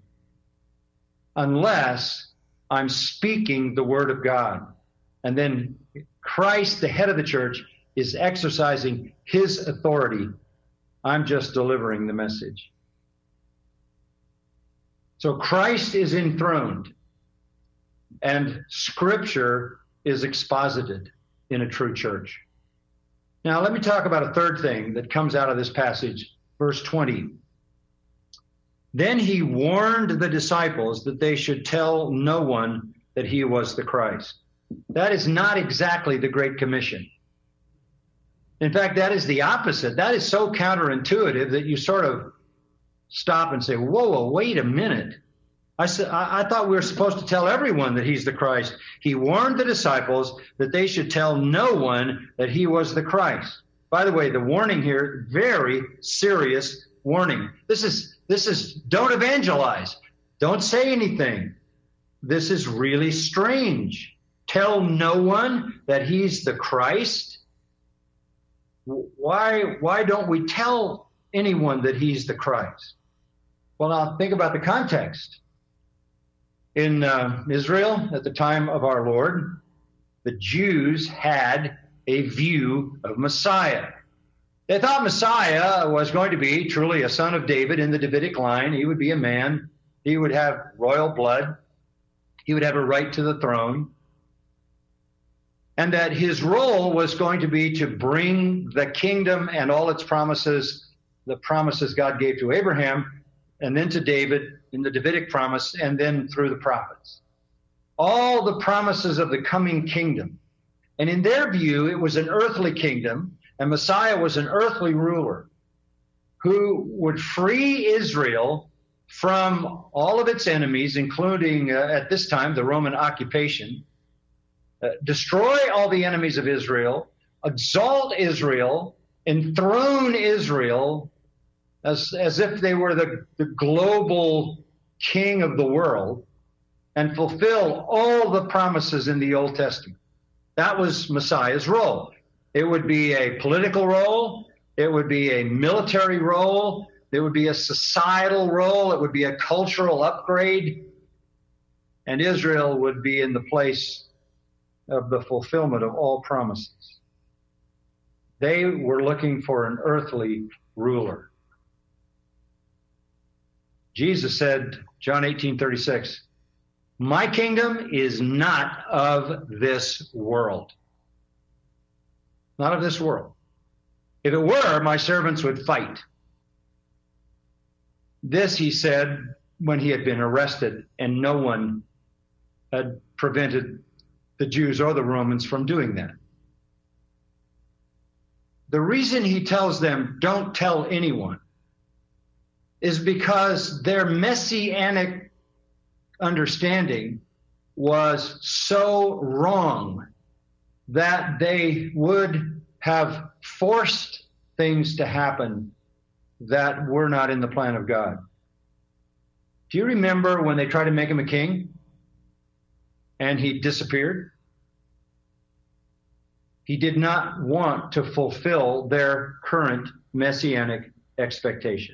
unless I'm speaking the word of God. And then Christ, the head of the church, is exercising his authority. I'm just delivering the message. So Christ is enthroned, and Scripture is exposited in a true church. Now, let me talk about a third thing that comes out of this passage, verse 20. Then he warned the disciples that they should tell no one that he was the Christ. That is not exactly the Great Commission. In fact, that is the opposite. That is so counterintuitive that you sort of stop and say, whoa, wait a minute. I thought we were supposed to tell everyone that he's the Christ. He warned the disciples that they should tell no one that he was the Christ. By the way, the warning here, very serious warning. This is don't evangelize. Don't say anything. This is really strange. Tell no one that he's the Christ. Why don't we tell anyone that he's the Christ? Well, now think about the context. In Israel, at the time of our Lord, the Jews had a view of Messiah. They thought Messiah was going to be truly a son of David in the Davidic line. He would be a man. He would have royal blood. He would have a right to the throne. And that his role was going to be to bring the kingdom and all its promises, the promises God gave to Abraham, and then to David in the Davidic promise, and then through the prophets. All the promises of the coming kingdom. And in their view, it was an earthly kingdom, and Messiah was an earthly ruler who would free Israel from all of its enemies, including, at this time, the Roman occupation, destroy all the enemies of Israel, exalt Israel, enthrone Israel as if they were the global king of the world, and fulfill all the promises in the Old Testament. That was Messiah's role. It would be a political role. It would be a military role. It would be a societal role. It would be a cultural upgrade. And Israel would be in the place of the fulfillment of all promises. They were looking for an earthly ruler. Jesus said, John 18:36, my kingdom is not of this world. Not of this world. If it were, my servants would fight. This he said when he had been arrested, and no one had prevented the Jews or the Romans from doing that. The reason he tells them, don't tell anyone, is because their messianic understanding was so wrong that they would have forced things to happen that were not in the plan of God. Do you remember when they tried to make him a king and he disappeared? He did not want to fulfill their current messianic expectation.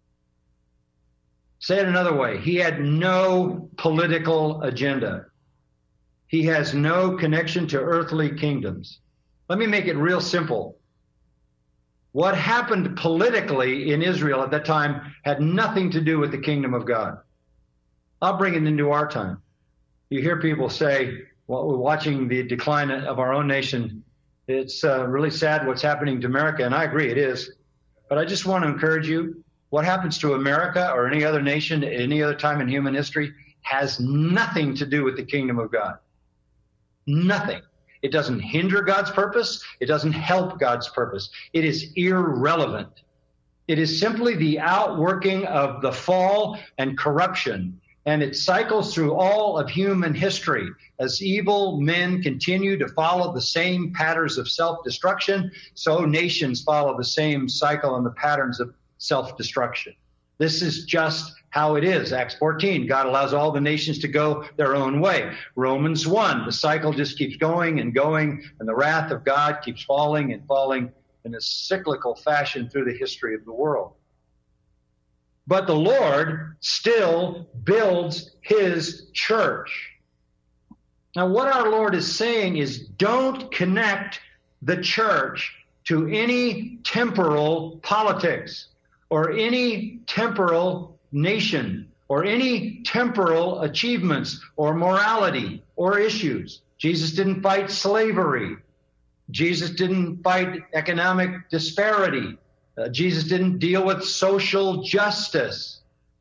Say it another way. He had no political agenda. He has no connection to earthly kingdoms. Let me make it real simple. What happened politically in Israel at that time had nothing to do with the kingdom of God. I'll bring it into our time. You hear people say, well, we're watching the decline of our own nation. It's really sad what's happening to America, and I agree it is. But I just want to encourage you, what happens to America or any other nation at any other time in human history has nothing to do with the kingdom of God. Nothing. It doesn't hinder God's purpose. It doesn't help God's purpose. It is irrelevant. It is simply the outworking of the fall and corruption, and it cycles through all of human history. As evil men continue to follow the same patterns of self-destruction, so nations follow the same cycle and the patterns of self-destruction. This is just how it is. Acts 14, God allows all the nations to go their own way. Romans 1, the cycle just keeps going, and the wrath of God keeps falling and falling in a cyclical fashion through the history of the world. But the Lord still builds his church. Now, what our Lord is saying is, don't connect the church to any temporal politics or any temporal nation or any temporal achievements or morality or issues. Jesus didn't fight slavery. Jesus didn't fight economic disparity. Jesus didn't deal with social justice.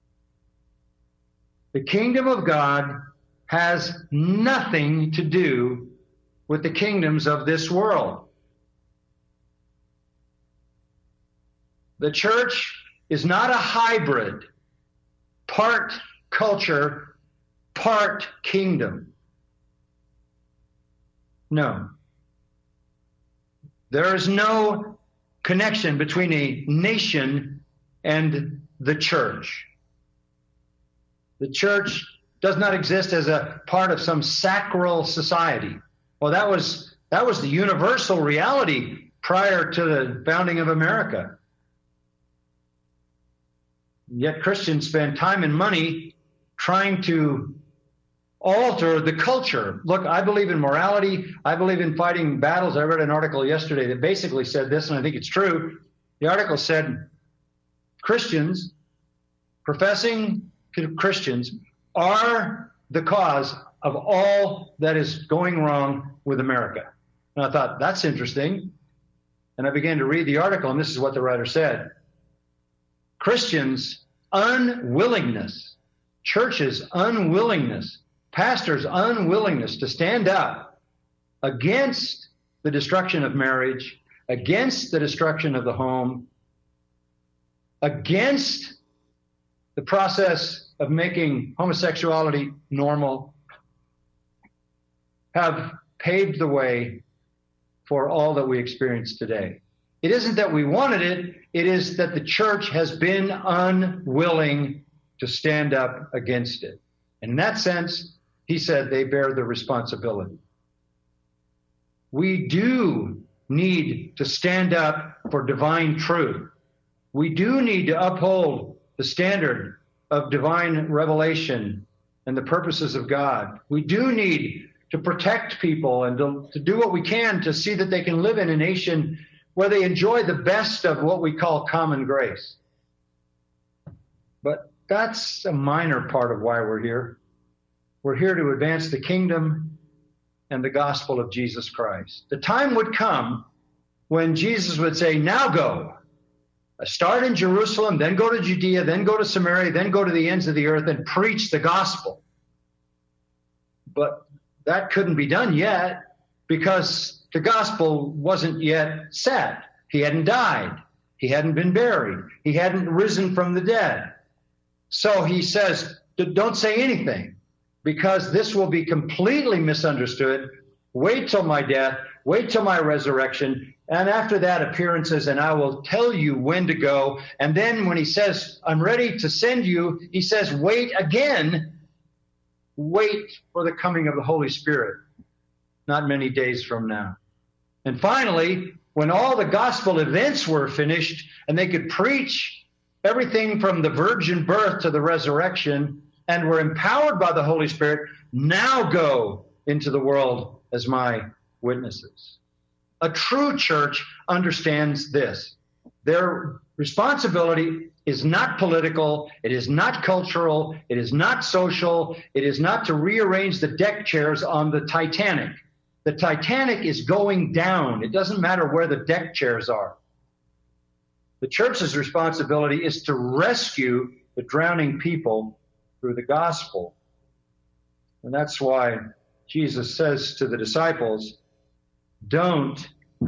The kingdom of God has nothing to do with the kingdoms of this world. The church is not a hybrid, part culture, part kingdom. No. There is no connection between a nation and the church. The church does not exist as a part of some sacral society. Well, that was the universal reality prior to the founding of America. Yet Christians spend time and money trying to alter the culture. Look, I believe in morality. I believe in fighting battles. I read an article yesterday that basically said this, and I think it's true. The article said Christians, professing Christians, are the cause of all that is going wrong with America. And I thought, that's interesting. And I began to read the article, and this is what the writer said. Christians' unwillingness, churches' unwillingness, pastors' unwillingness to stand up against the destruction of marriage, against the destruction of the home, against the process of making homosexuality normal, have paved the way for all that we experience today. It isn't that we wanted it, it is that the church has been unwilling to stand up against it. And in that sense, he said they bear the responsibility. We do need to stand up for divine truth. We do need to uphold the standard of divine revelation and the purposes of God. We do need to protect people and to do what we can to see that they can live in a nation where they enjoy the best of what we call common grace. But that's a minor part of why we're here. We're here to advance the kingdom and the gospel of Jesus Christ. The time would come when Jesus would say, now go. Start in Jerusalem, then go to Judea, then go to Samaria, then go to the ends of the earth and preach the gospel. But that couldn't be done yet because the gospel wasn't yet set. He hadn't died. He hadn't been buried. He hadn't risen from the dead. So he says, don't say anything because this will be completely misunderstood. Wait till my death. Wait till my resurrection. And after that, appearances, and I will tell you when to go. And then when he says, I'm ready to send you, he says, wait again. Wait for the coming of the Holy Spirit, not many days from now. And finally, when all the gospel events were finished and they could preach everything from the virgin birth to the resurrection and were empowered by the Holy Spirit, now go into the world as my witnesses. A true church understands this. Their responsibility is not political, it is not cultural, it is not social, it is not to rearrange the deck chairs on the Titanic. The Titanic is going down. It doesn't matter where the deck chairs are. The church's responsibility is to rescue the drowning people through the gospel. And that's why Jesus says to the disciples, don't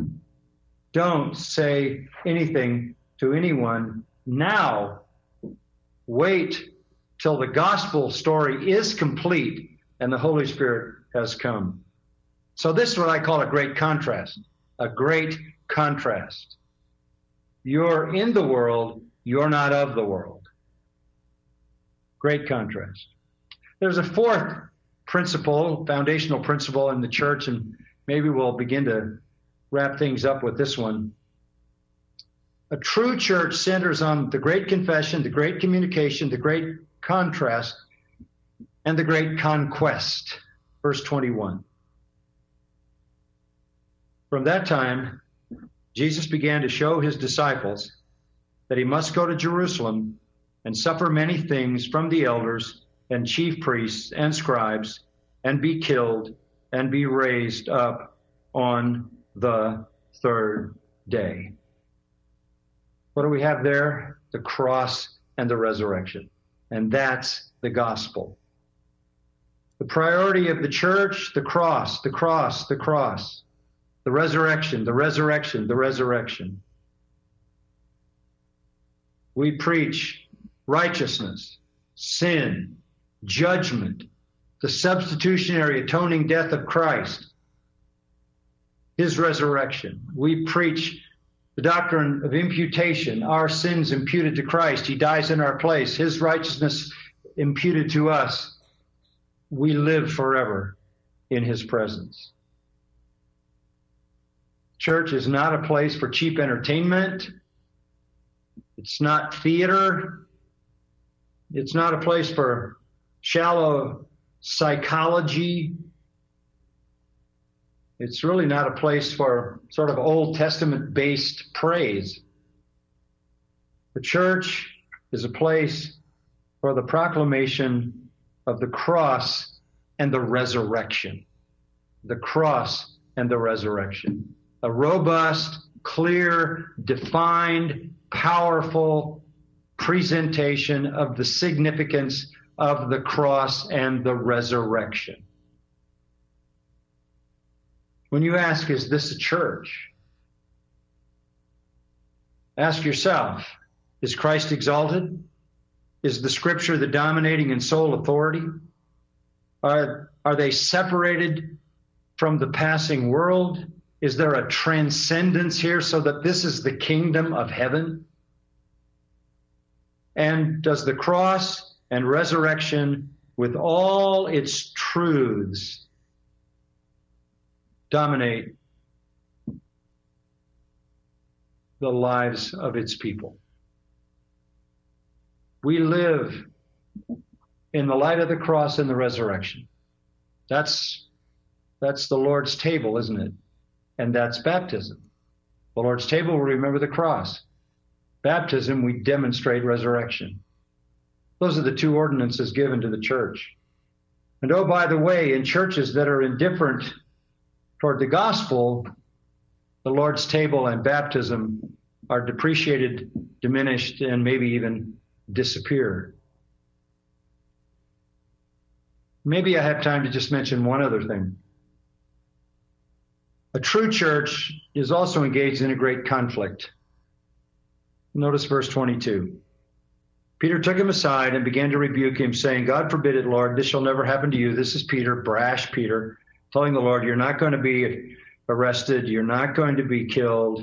say anything to anyone now. Wait till the gospel story is complete and the Holy Spirit has come. So this is what I call a great contrast. A great contrast. You're in the world, You're not of the world. Great contrast. There's a fourth principle, foundational principle in the church, and maybe we'll begin to wrap things up with this one. A true church centers on the great confession, the great communication, the great contrast, and the great conquest. Verse 21. From that time, Jesus began to show his disciples that he must go to Jerusalem and suffer many things from the elders and chief priests and scribes, and be killed and be raised up on the third day. What do we have there? The cross and the resurrection. And that's the gospel. The priority of the church, the cross, the cross, the cross. The resurrection, the resurrection, the resurrection. We preach righteousness, sin, judgment, the substitutionary atoning death of Christ, his resurrection. We preach the doctrine of imputation, our sins imputed to Christ. He dies in our place, his righteousness imputed to us. We live forever in his presence. Church is not a place for cheap entertainment. It's not theater. It's not a place for shallow psychology. It's really not a place for sort of Old Testament-based praise. The church is a place for the proclamation of the cross and the resurrection. The cross and the resurrection. A robust, clear, defined, powerful presentation of the significance of the cross and the resurrection. When you ask, is this a church? Ask yourself, is Christ exalted? Is the scripture the dominating and sole authority? Are they separated from the passing world? Is there a transcendence here so that this is the kingdom of heaven? And does the cross and resurrection, with all its truths, dominate the lives of its people? We live in the light of the cross and the resurrection. That's the Lord's table, isn't it? And that's baptism. The Lord's table, we remember the cross. Baptism, we demonstrate resurrection. Those are the two ordinances given to the church. And oh, by the way, in churches that are indifferent toward the gospel, the Lord's table and baptism are depreciated, diminished, and maybe even disappear. Maybe I have time to just mention one other thing. A true church is also engaged in a great conflict. Notice verse 22. Peter took him aside and began to rebuke him, saying, God forbid it, Lord, this shall never happen to you. This is Peter, brash Peter, telling the Lord, you're not going to be arrested. You're not going to be killed.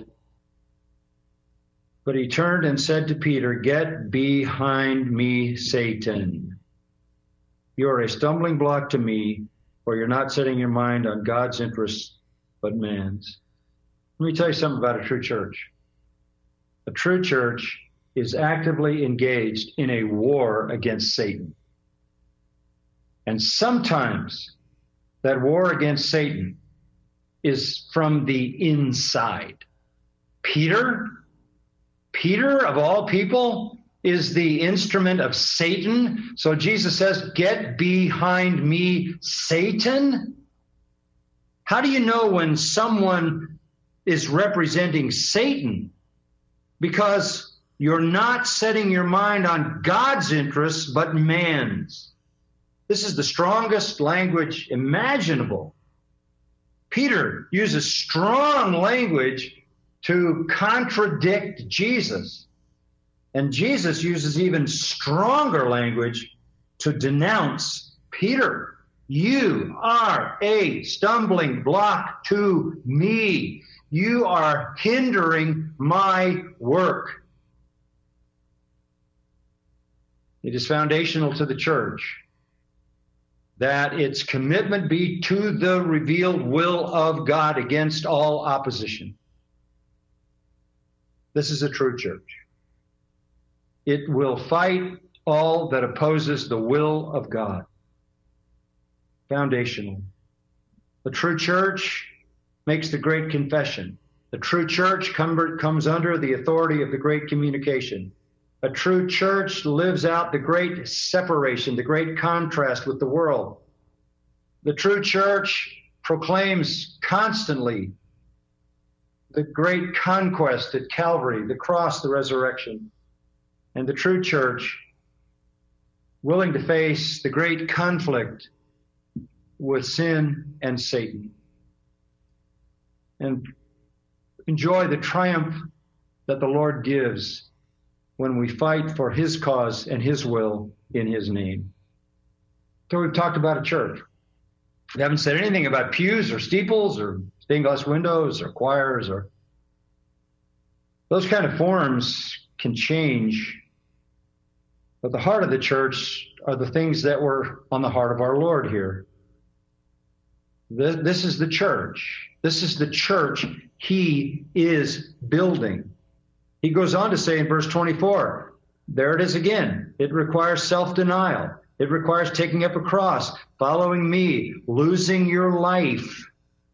But he turned and said to Peter, get behind me, Satan. You are a stumbling block to me, for you're not setting your mind on God's interests, but man's. Let me tell you something about a true church. A true church is actively engaged in a war against Satan. And sometimes that war against Satan is from the inside. Peter, of all people, is the instrument of Satan. So Jesus says, get behind me, Satan. How do you know when someone is representing Satan? Because you're not setting your mind on God's interests, but man's. This is the strongest language imaginable. Peter uses strong language to contradict Jesus. And Jesus uses even stronger language to denounce Peter. You are a stumbling block to me. You are hindering my work. It is foundational to the church that its commitment be to the revealed will of God against all opposition. This is a true church. It will fight all that opposes the will of God. Foundational. The true church makes the great confession. The true church comes under the authority of the great communication. A true church lives out the great separation, the great contrast with the world. The true church proclaims constantly the great conquest at Calvary, the cross, the resurrection. And the true church, willing to face the great conflict with sin and Satan, and enjoy the triumph that the Lord gives when we fight for his cause and his will in his name. So we've talked about a church. We haven't said anything about pews or steeples or stained glass windows or choirs, or those kind of forms can change. But the heart of the church are the things that were on the heart of our Lord here. This is the church. This is the church he is building. He goes on to say in verse 24, there it is again. It requires self-denial. It requires taking up a cross, following me, losing your life.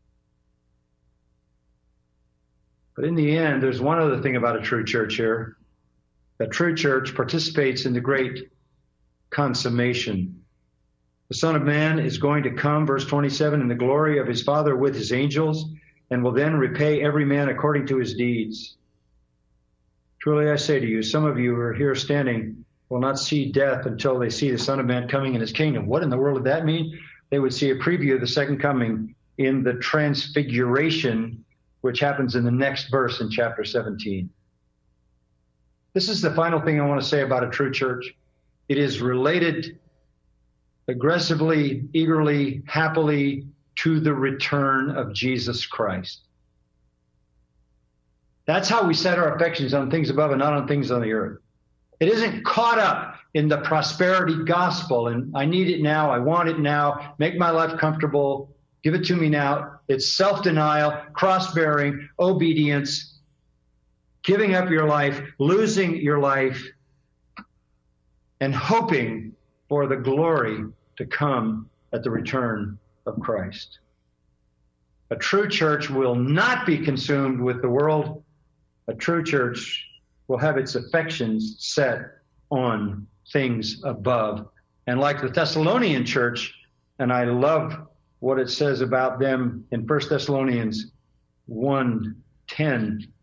But in the end, there's one other thing about a true church here. A true church participates in the great consummation. The Son of Man is going to come, verse 27, in the glory of his Father with his angels, and will then repay every man according to his deeds. Truly I say to you, some of you who are here standing will not see death until they see the Son of Man coming in his kingdom. What in the world would that mean? They would see a preview of the second coming in the transfiguration, which happens in the next verse in chapter 17. This is the final thing I want to say about a true church. It is related aggressively, eagerly, happily to the return of Jesus Christ. That's how we set our affections on things above and not on things on the earth. It isn't caught up in the prosperity gospel and I need it now, I want it now, make my life comfortable, give it to me now. It's self-denial, cross-bearing, obedience, giving up your life, losing your life, and hoping for the glory to come at the return of Christ. A true church will not be consumed with the world. A true church will have its affections set on things above. And like the Thessalonian church, and I love what it says about them in 1 Thessalonians 1:10,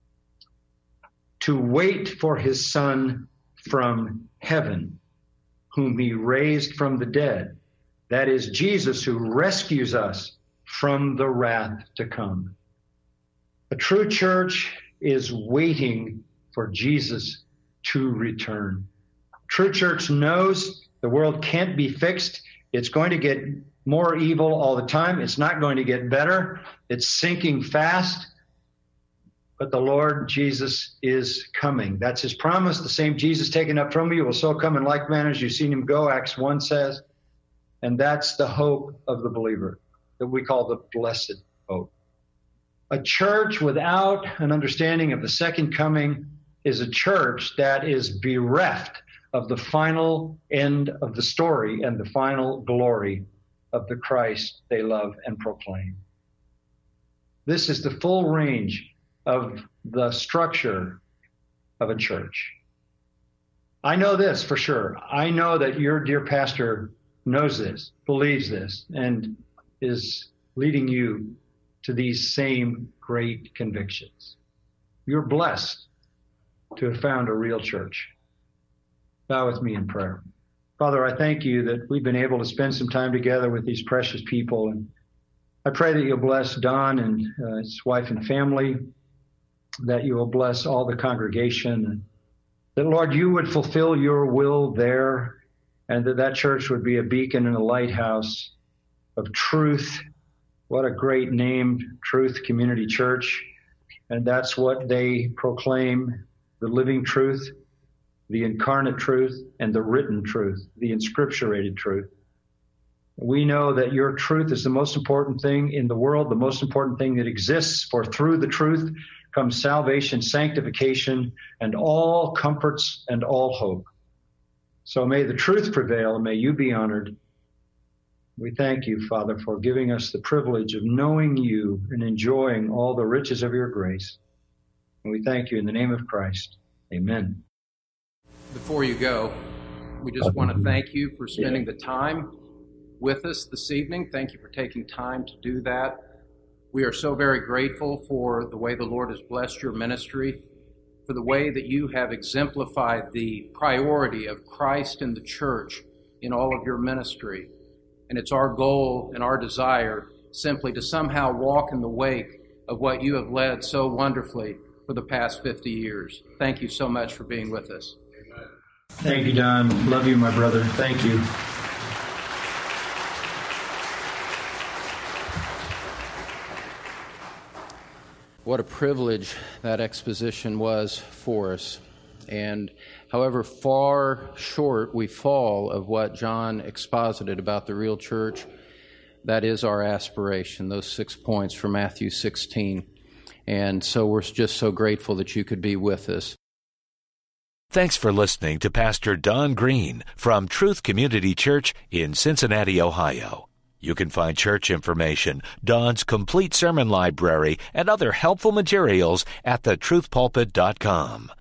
to wait for his Son from heaven, whom he raised from the dead. That is Jesus, who rescues us from the wrath to come. A true church is waiting for Jesus to return. True church knows the world can't be fixed. It's going to get more evil all the time. It's not going to get better. It's sinking fast. But the Lord Jesus is coming. That's his promise. The same Jesus taken up from you will so come in like manner as you've seen him go, Acts 1 says. And that's the hope of the believer that we call the blessed hope. A church without an understanding of the second coming is a church that is bereft of the final end of the story and the final glory of the Christ they love and proclaim. This is the full range of the structure of a church. I know this for sure. I know that your dear pastor knows this, believes this, and is leading you to these same great convictions. You're blessed to have found a real church. Bow with me in prayer. Father, I thank you that we've been able to spend some time together with these precious people. And I pray that you'll bless Don and his wife and family, that you will bless all the congregation, and that, Lord, you would fulfill your will there, and that church would be a beacon and a lighthouse of truth. What a great name, Truth Community Church. And that's what they proclaim, the living truth, the incarnate truth, and the written truth, the inscripturated truth. We know that your truth is the most important thing in the world, the most important thing that exists, for through the truth comes salvation, sanctification, and all comforts and all hope. So may the truth prevail, and may you be honored. We thank you, Father, for giving us the privilege of knowing you and enjoying all the riches of your grace. And we thank you in the name of Christ. Amen. Before you go, we just want to thank you for spending the time with us this evening. Thank you for taking time to do that. We are so very grateful for the way the Lord has blessed your ministry, for the way that you have exemplified the priority of Christ and the church in all of your ministry. And it's our goal and our desire simply to somehow walk in the wake of what you have led so wonderfully for the past 50 years. Thank you so much for being with us. Thank you, Don. Love you, my brother. Thank you. What a privilege that exposition was for us. And however far short we fall of what John exposited about the real church, that is our aspiration, those 6 points from Matthew 16. And so we're just so grateful that you could be with us. Thanks for listening to Pastor Don Green from Truth Community Church in Cincinnati, Ohio. You can find church information, Don's complete sermon library, and other helpful materials at thetruthpulpit.com.